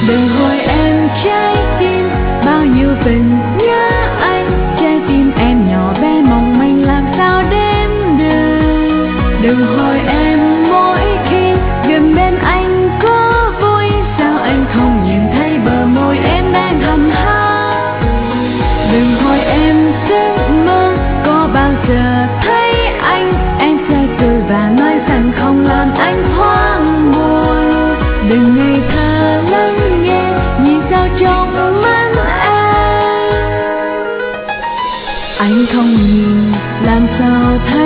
Đừng hỏi em trái tim bao nhiêu tình nhớ anh, trái tim em nhỏ bé mong manh làm sao đếm được. Đừng hỏi em mỗi khi gần bên anh có vui, sao anh không nhìn thấy bờ môi em đang hầm hắc. Đừng hỏi em giấc mơ có bao giờ thấy anh, em sẽ cười và nói rằng không làm anh hoang buồn. Đừng ngây thơ lắng nghe nhìn sao trong mắt em, anh không nhìn làm sao thấy.